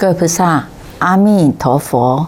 各位菩萨，阿弥陀佛！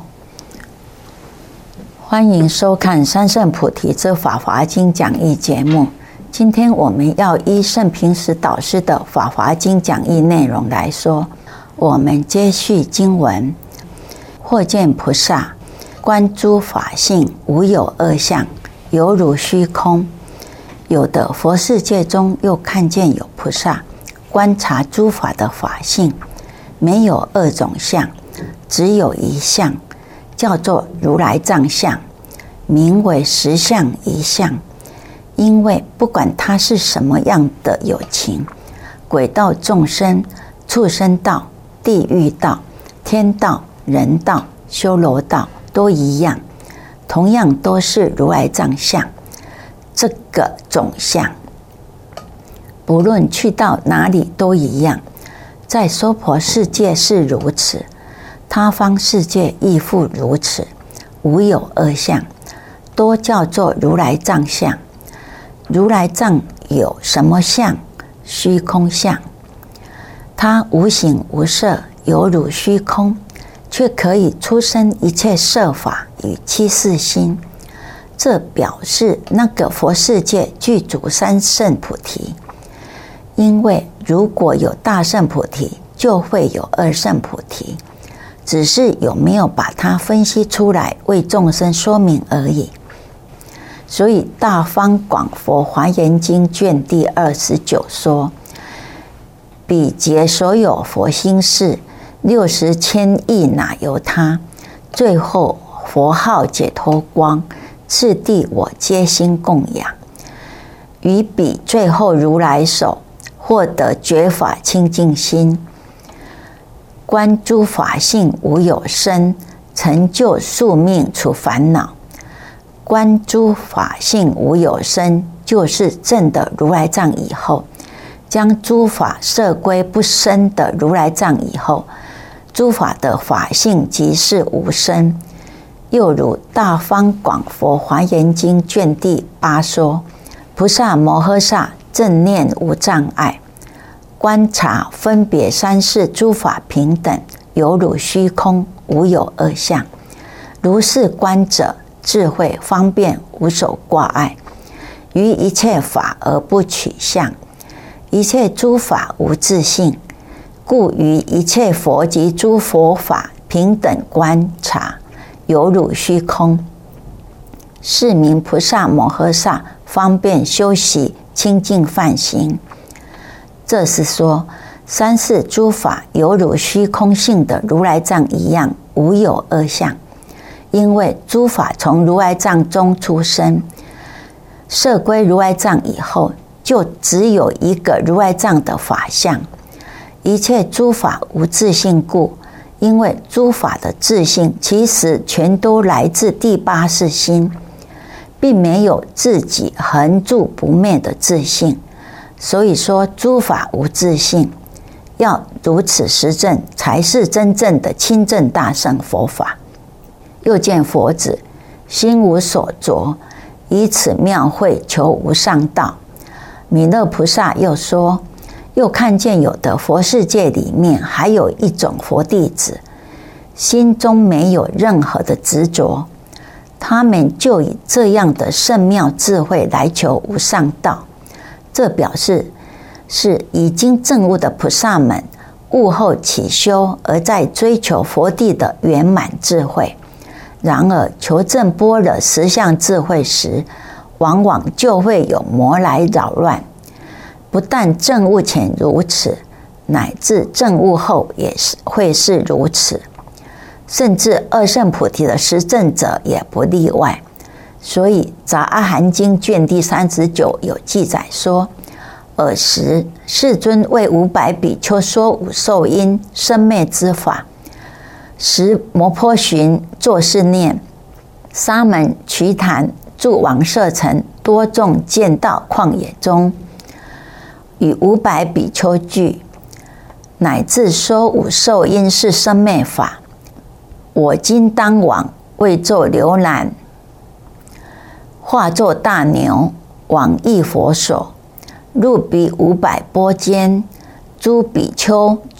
欢迎收看三圣菩提之法华经讲义节目。今天我们要依圣平时导师的法华经讲义内容来说，我们接续经文。或见菩萨观诸法性无有二相，犹如虚空。有的佛世界中又看见有菩萨观察诸法的法性，没有二种相，只有一相，叫做如来藏相，名为实相一相。因为不管它是什么样的有情，鬼道众生、畜生道、地狱道、天道、人道、修罗道都一样，同样都是如来藏相，这个种相，不论去到哪里都一样。在娑婆世界是如此，他方世界亦复如此，无有二相，都叫做如来藏相。如来藏有什么相？虚空相。它无形无色，犹如虚空，却可以出生一切色法与七事心。这表示那个佛世界具足三圣菩提。因为如果有大圣菩提，就会有二圣菩提，只是有没有把它分析出来为众生说明而已。所以《大方广佛华严经》卷第29说：彼劫所有佛心事，60千亿哪由他？最后佛号解脱光，次第我皆心供养。于彼最后如来手，获得觉法清净心，观诸法性无有生，成就宿命除烦恼。观诸法性无有生，就是证的如来藏以后，将诸法摄归不生的如来藏以后，诸法的法性即是无生。又如《大方广佛华严经》卷第8说：菩萨摩诃萨正念无障碍，观察分别三世诸法平等，犹如虚空，无有二相。如是观者，智慧方便，无所挂碍，于一切法而不取相，一切诸法无自性，故于一切佛及诸佛法平等观察，犹如虚空。是名菩萨摩诃萨方便修习清净梵行。这是说三世诸法犹如虚空性的如来藏一样，无有二相。因为诸法从如来藏中出生，摄归如来藏以后，就只有一个如来藏的法相。一切诸法无自性故，因为诸法的自性其实全都来自第八识心，并没有自己恒住不灭的自性。所以说诸法无自性，要如此实证，才是真正的清正大圣佛法。又见佛子心无所着，以此妙慧求无上道。弥勒菩萨又说，又看见有的佛世界里面还有一种佛弟子，心中没有任何的执着，他们就以这样的圣妙智慧来求无上道。这表示是已经证悟的菩萨们悟后起修，而在追求佛地的圆满智慧。然而求证般若实相智慧时，往往就会有魔来扰乱。不但证悟前如此，乃至证悟后也会是如此，甚至二圣菩提的实证者也不例外。所以《杂阿含经》卷第39有记载说：尔时世尊为500比丘说五受因生灭之法。时摩诃旬作是念：沙门瞿昙住王舍城，多众见到旷野中，与500比丘聚，乃至说五受因是生灭法。我今当往，为作浏览，化作大牛，往诣佛所，入彼500钵间，诸比丘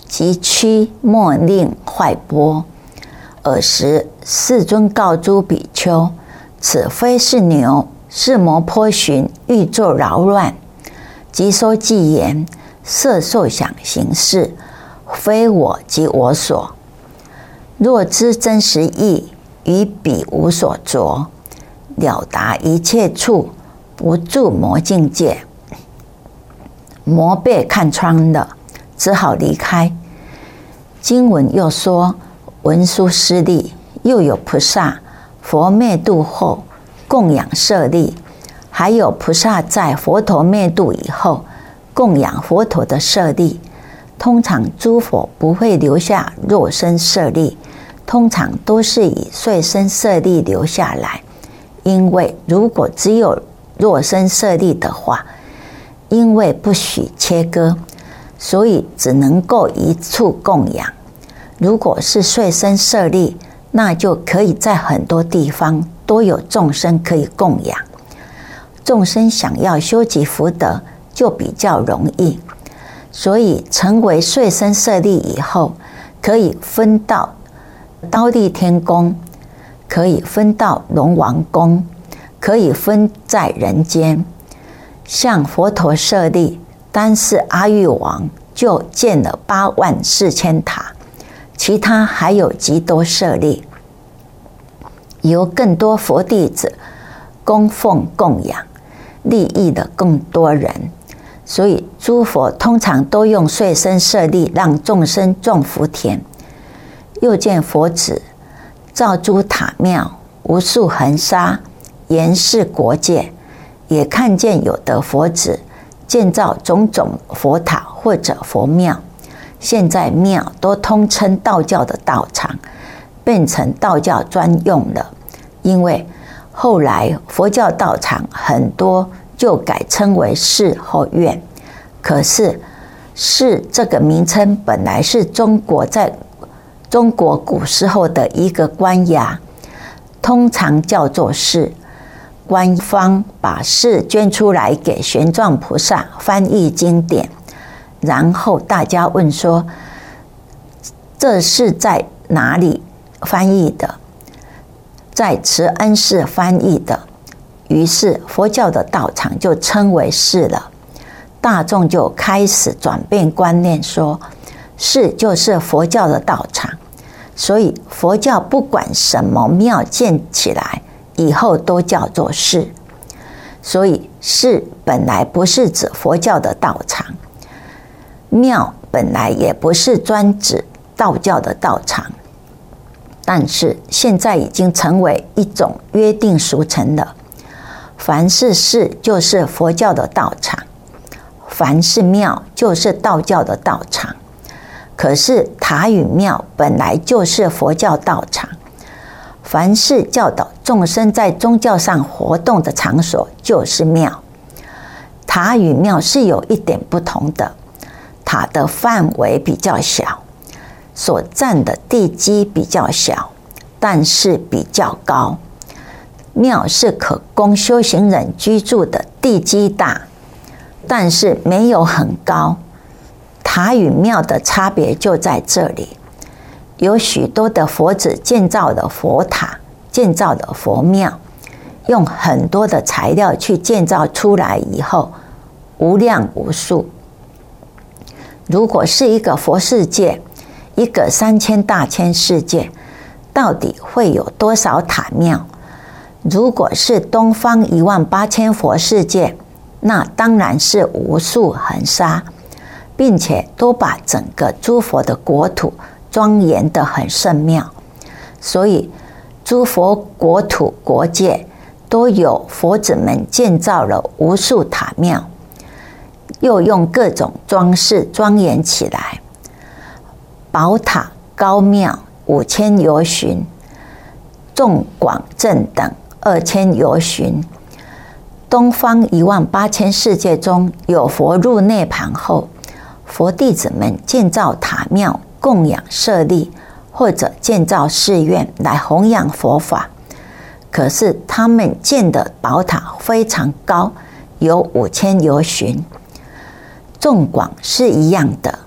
即驱莫令坏钵。尔时世尊告诸比丘：此非是牛，是摩坡旬欲作扰乱，即说偈言：色受想行识，非我即我所。若知真实义，于彼无所着，了达一切处，不住魔境界。魔被看穿了，只好离开。经文又说：文殊师利，又有菩萨，佛灭度后供养舍利，还有菩萨在佛陀灭度以后供养佛陀的舍利。通常诸佛不会留下肉身舍利，通常都是以碎身舍利留下来。因为如果只有肉身舍利的话，因为不许切割，所以只能够一处供养。如果是碎身舍利，那就可以在很多地方都有众生可以供养。众生想要修集福德就比较容易，所以成为碎身舍利以后，可以分到忉利天宫，可以分到龙王宫，可以分在人间。像佛陀舍利，单是阿育王就建了84000塔，其他还有极多舍利，由更多佛弟子供奉供养，利益了更多人。所以诸佛通常都用碎身舍利让众生种福田。又见佛子造诸塔庙，无数恒沙，严饰国界。也看见有的佛子建造种种佛塔或者佛庙。现在庙都通称道教的道场，变成道教专用了。因为后来佛教道场很多就改称为寺或院。可是寺这个名称本来是中国古时候的一个官衙，通常叫做寺。官方把寺捐出来给玄奘菩萨翻译经典，然后大家问说：这是在哪里翻译的？在慈恩寺翻译的。于是佛教的道场就称为寺了。大众就开始转变观念，说寺就是佛教的道场。所以佛教不管什么庙建起来以后都叫做寺。所以寺本来不是指佛教的道场，庙本来也不是专指道教的道场，但是现在已经成为一种约定俗成了。凡是寺就是佛教的道场，凡是庙就是道教的道场。可是塔与庙本来就是佛教道场，凡是教导众生在宗教上活动的场所就是庙。塔与庙是有一点不同的，塔的范围比较小，所占的地基比较小，但是比较高。庙是可供修行人居住的，地基大，但是没有很高。塔与庙的差别就在这里。有许多的佛子建造的佛塔，建造的佛庙，用很多的材料去建造出来以后，无量无数。如果是一个佛世界，一个3000大千世界，到底会有多少塔庙？如果是东方18000佛世界，那当然是无数恒沙，并且都把整个诸佛的国土庄严得很圣妙。所以诸佛国土国界都有佛子们建造了无数塔庙，又用各种装饰庄严起来。宝塔高庙5000由旬，众广正等2000由旬。东方18000世界中有佛入涅盘后，佛弟子们建造塔庙供养舍利，或者建造寺院来弘扬佛法。可是他们建的宝塔非常高，有5000由旬。众广是一样的，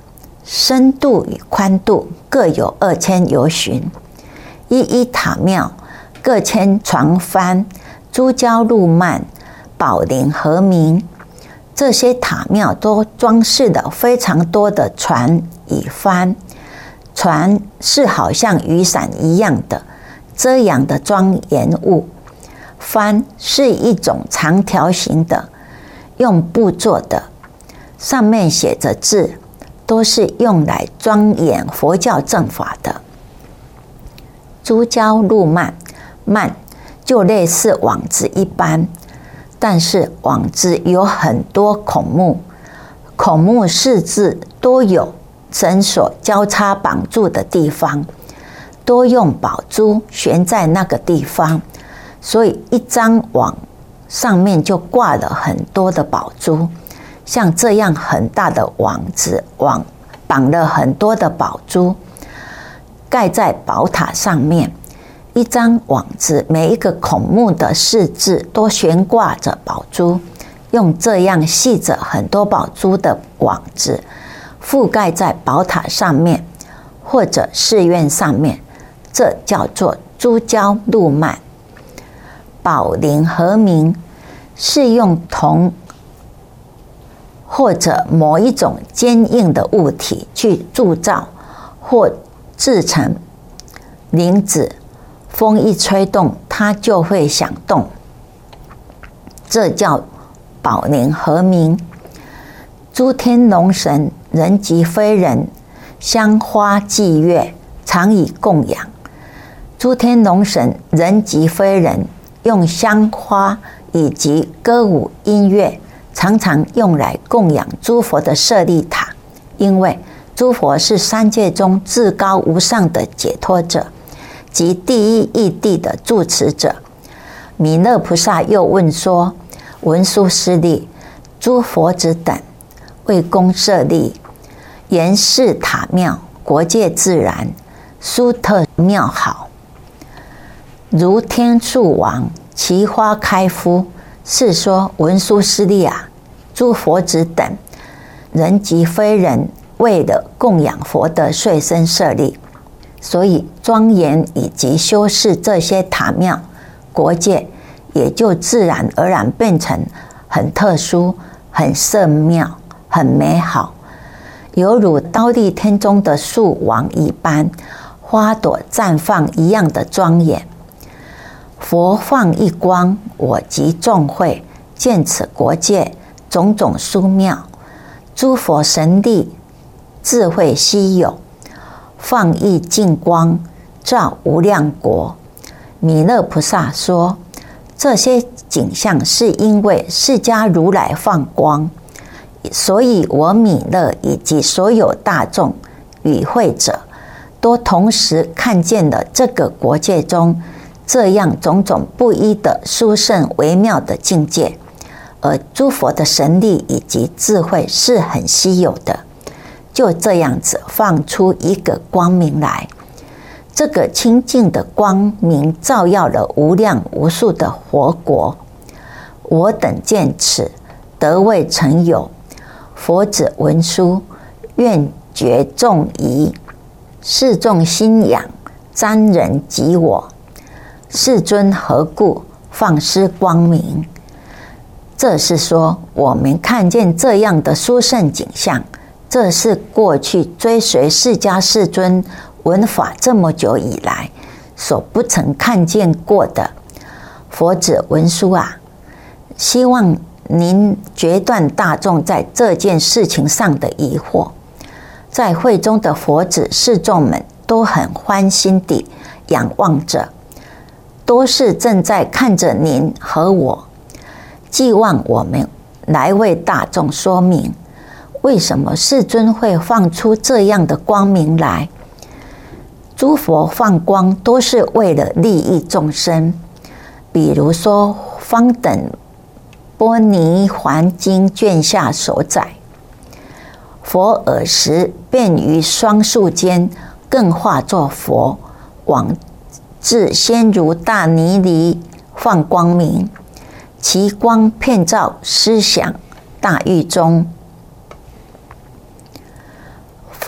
深度与宽度各有2000由旬。一一塔庙各迁船帆、珠胶露幔、宝铃和鸣，这些塔庙都装饰了非常多的船与帆。船是好像雨伞一样的遮阳的庄严物，帆是一种长条形的，用布做的，上面写着字，都是用来庄严佛教正法的。珠胶露幔，幔就类似网子一般，但是网子有很多孔目，孔目四字多有绳索交叉绑住的地方，多用宝珠悬在那个地方，所以一张网上面就挂了很多的宝珠。像这样很大的网子，网绑了很多的宝珠，盖在宝塔上面。一张网子每一个孔目的四字都悬挂着宝珠，用这样系着很多宝珠的网子覆盖在宝塔上面或者寺院上面，这叫做珠胶露幔。宝铃和鸣是用铜或者某一种坚硬的物体去铸造或制成铃子，风一吹动它就会响动，这叫宝铃和鸣。诸天龙神人及非人，香花祭乐，常以供养。诸天龙神人及非人用香花以及歌舞音乐常常用来供养诸佛的舍利塔，因为诸佛是三界中至高无上的解脱者及第一义谛的住持者。弥勒菩萨又问说：文殊师利，诸佛子等为供舍利，严饰塔庙，国界自然，殊特妙好，如天树王，其花开敷。是说文殊师利啊，诸佛子等人及非人，为了供养佛的睡身舍利，所以庄严以及修饰这些塔庙，国界也就自然而然变成很特殊、很圣妙、很美好，犹如忉利天中的树王一般，花朵绽放一样的庄严。佛放一光，我及众会见此国界种种殊妙，诸佛神力智慧稀有，放一净光，照无量国。弥勒菩萨说，这些景象是因为释迦如来放光，所以我弥勒以及所有大众与会者都同时看见了这个国界中这样种种不一的殊胜微妙的境界，而诸佛的神力以及智慧是很稀有的，就这样子放出一个光明来。这个清净的光明照耀了无量无数的佛国。我等见此，得未曾有。佛子文殊，愿觉众疑，世众心仰，瞻人及我。世尊何故放施光明？这是说我们看见这样的殊胜景象，这是过去追随释迦世尊闻法这么久以来所不曾看见过的。佛子文殊啊，希望您决断大众在这件事情上的疑惑。在会中的佛子世众们都很欢欣地仰望着，都是正在看着您和我，寄望我们来为大众说明，为什么世尊会放出这样的光明来。诸佛放光都是为了利益众生，比如说方等波尼环经卷下所载，佛尔时便于双树间更化作佛，往至先如大尼离放光明，其光遍照思想大狱中。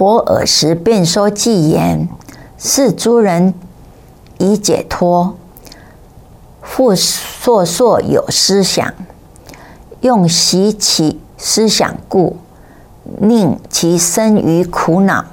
佛尔时便说偈言：是诸人已解脱，复烁烁有思想，用习其思想故，令其生于苦恼。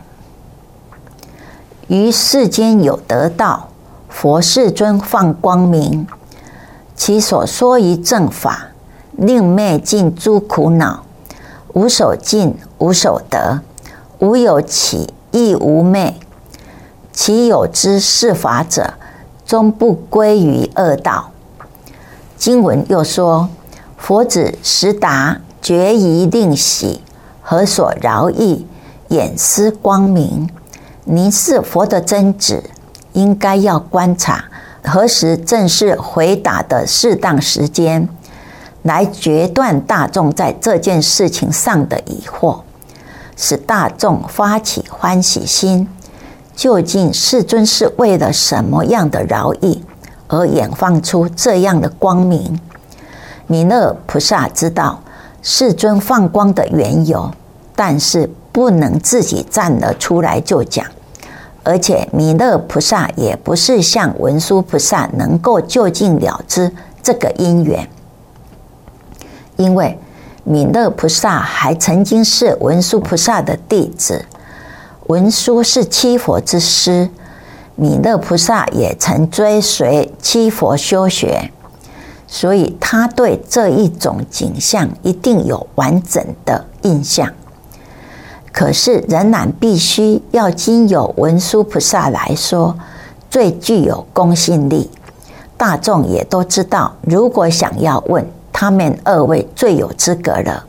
于世间有得道，佛世尊放光明，其所说于正法，令灭尽诸苦恼，无所尽，无所得，无有起，亦无灭。其有知是法者，终不归于恶道。经文又说：佛子实达，决疑令喜，何所饶益？眼思光明。您是佛的真子，应该要观察何时正是回答的适当时间，来决断大众在这件事情上的疑惑，使大众发起欢喜心。究竟世尊是为了什么样的饶益而演放出这样的光明？弥勒菩萨知道世尊放光的缘由，但是不能自己站了出来就讲，而且弥勒菩萨也不是像文殊菩萨能够究竟了知这个因缘，因为弥勒菩萨还曾经是文殊菩萨的弟子，文殊是七佛之师，弥勒菩萨也曾追随七佛修学，所以他对这一种景象一定有完整的印象。可是仍然必须要经由文殊菩萨来说，最具有公信力。大众也都知道，如果想要问，他们二位最有资格了。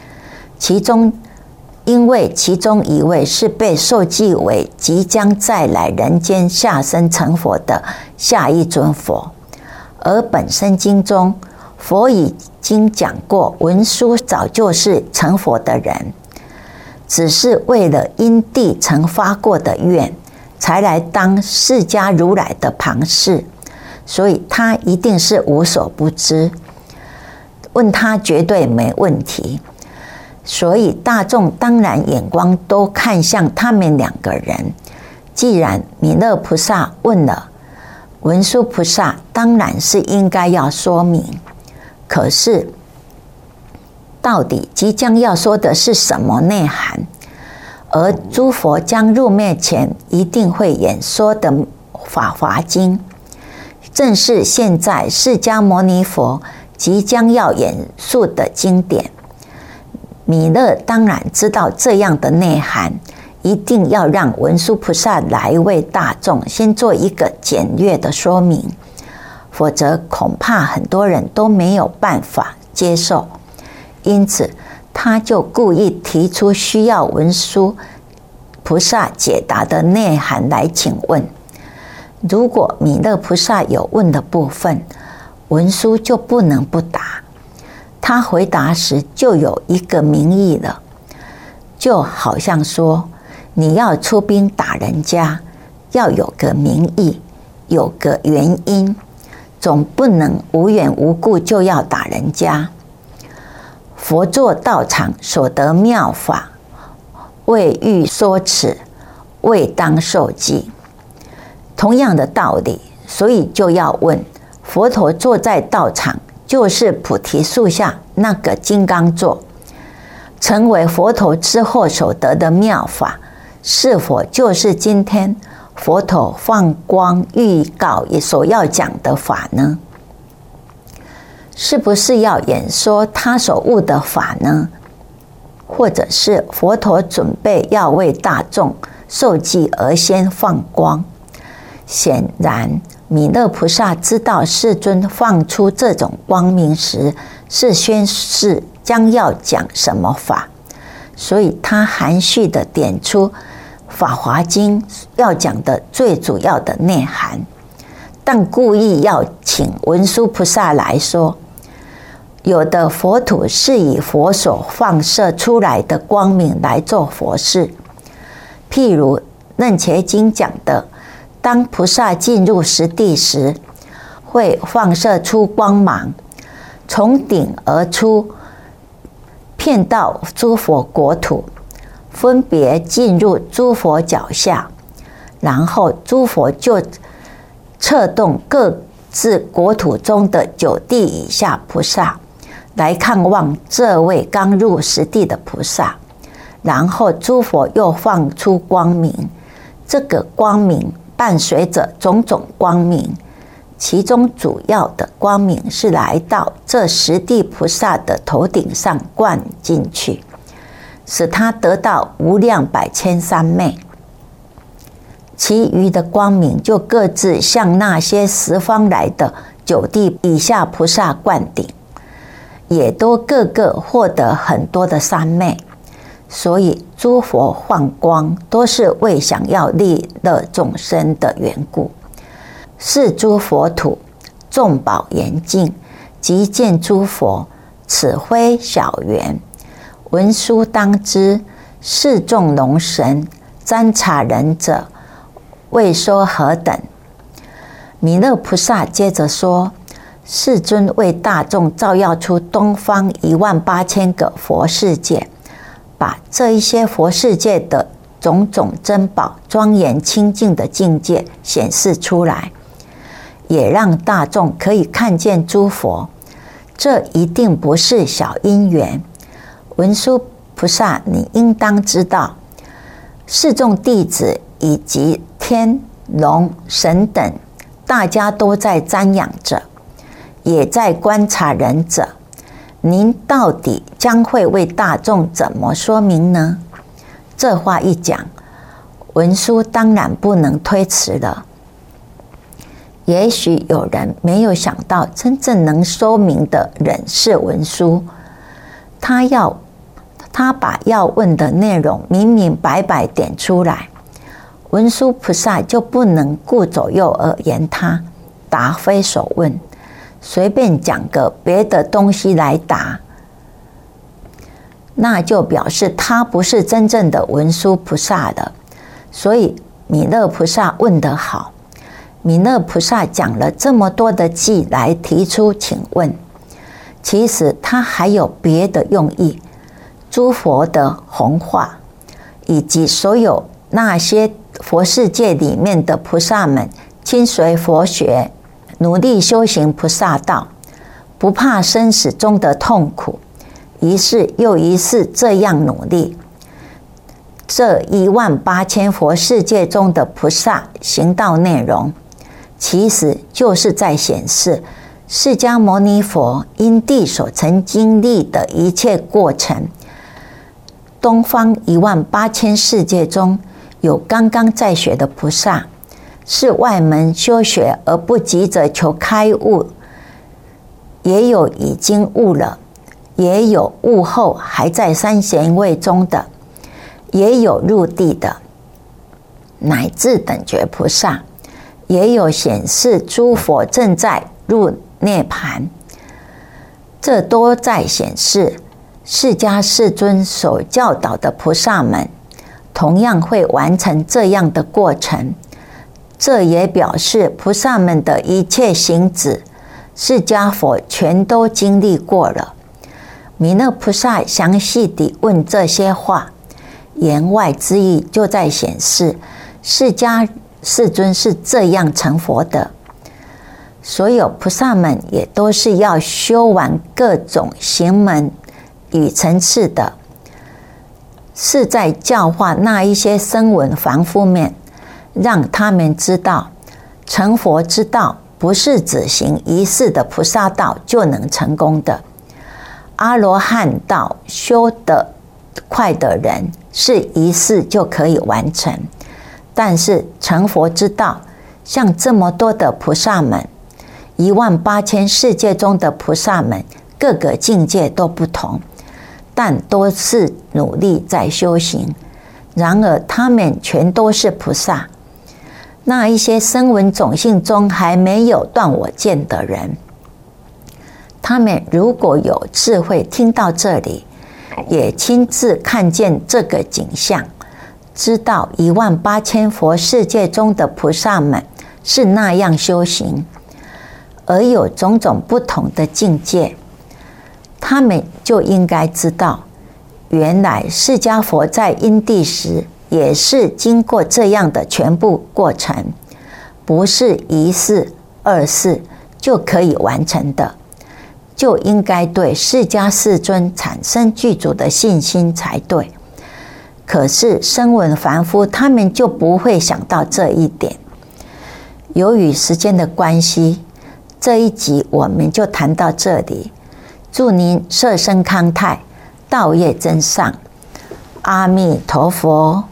因为其中一位是被受记为即将再来人间下生成佛的下一尊佛，而本身经中佛已经讲过，文殊早就是成佛的人，只是为了因地曾发过的愿，才来当释迦如来的旁侍，所以他一定是无所不知，问他绝对没问题。所以大众当然眼光都看向他们两个人。既然弥勒菩萨问了，文殊菩萨当然是应该要说明。可是到底即将要说的是什么内涵？而诸佛将入灭前一定会演说的《法华经》，正是现在释迦牟尼佛即将要演述的经典。弥勒当然知道这样的内涵，一定要让文殊菩萨来为大众先做一个简略的说明，否则恐怕很多人都没有办法接受。因此他就故意提出需要文殊菩萨解答的内涵来请问。如果弥勒菩萨有问的部分，文殊就不能不答，他回答时就有一个名义了，就好像说你要出兵打人家，要有个名义，有个原因，总不能无缘无故就要打人家。佛作道场所得妙法，未欲说此，未当受记。同样的道理，所以就要问，佛陀坐在道场，就是菩提树下那个金刚座，成为佛陀之后所得的妙法，是否就是今天佛陀放光预告也所要讲的法呢？是不是要演说他所悟的法呢？或者是佛陀准备要为大众受记而先放光？显然弥勒菩萨知道世尊放出这种光明时，是宣示将要讲什么法，所以他含蓄地点出《法华经》要讲的最主要的内涵，但故意要请文殊菩萨来说。有的佛土是以佛所放射出来的光明来做佛事，譬如《楞伽经》讲的，当菩萨进入实地时，会放射出光芒，从顶而出，遍到诸佛国土。 分别进入诸佛脚下，然后诸佛就策动各自国土中的9地以下菩萨来看望这位刚入实地的菩萨，然后诸佛又放出光明，这个光明伴随着种种光明，其中主要的光明是来到这实地菩萨的头顶上灌进去，使他得到无量百千三昧。其余的光明就各自向那些十方来的9地以下菩萨灌顶，也都各个获得很多的三昧。所以诸佛放光都是为想要利乐众生的缘故。是诸佛土众宝严净，即见诸佛此非小缘。文殊当知，是众龙神瞻察人者，未说何等。弥勒菩萨接着说：世尊为大众照耀出东方18000个佛世界，把这一些佛世界的种种珍宝、庄严清净的境界显示出来，也让大众可以看见诸佛。这一定不是小因缘。文殊菩萨，你应当知道，世众弟子以及天龙神等，大家都在瞻仰着，也在观察人者。您到底将会为大众怎么说明呢？这话一讲，文殊当然不能推辞了。也许有人没有想到，真正能说明的人是文殊。他把要问的内容明明白白点出来，文殊菩萨就不能顾左右而言他，答非所问，随便讲个别的东西来答，那就表示他不是真正的文殊菩萨了。所以弥勒菩萨问得好，弥勒菩萨讲了这么多的偈来提出请问，其实他还有别的用意。诸佛的弘化，以及所有那些佛世界里面的菩萨们，亲随佛学，努力修行菩萨道，不怕生死中的痛苦，一世又一世这样努力。这18000佛世界中的菩萨行道内容，其实就是在显示释迦牟尼佛因地所曾经历的一切过程。东方18000世界中，有刚刚在学的菩萨，是外门修学而不急着求开悟，也有已经悟了，也有悟后还在三贤位中的，也有入地的，乃至等觉菩萨，也有显示诸佛正在入涅盘。这都在显示释迦世尊所教导的菩萨们同样会完成这样的过程。这也表示菩萨们的一切行止，释迦佛全都经历过了。弥勒菩萨详细地问这些话，言外之意就在显示释迦世尊是这样成佛的。所有菩萨们也都是要修完各种行门与层次的，是在教化那一些声闻凡夫们，让他们知道成佛之道不是只行一世的菩萨道就能成功的。阿罗汉道修得快的人是一世就可以完成，但是成佛之道，像这么多的菩萨们，18000世界中的菩萨们，各个境界都不同，但都是努力在修行。然而他们全都是菩萨。那一些声闻种性中还没有断我见的人，他们如果有智慧听到这里，也亲自看见这个景象，知道18000佛世界中的菩萨们是那样修行，而有种种不同的境界，他们就应该知道原来释迦佛在因地时也是经过这样的全部过程，不是一世二世就可以完成的，就应该对释迦世尊产生具足的信心才对。可是声闻凡夫他们就不会想到这一点。由于时间的关系，这一集我们就谈到这里。祝您色身康泰，道业增上。阿弥陀佛。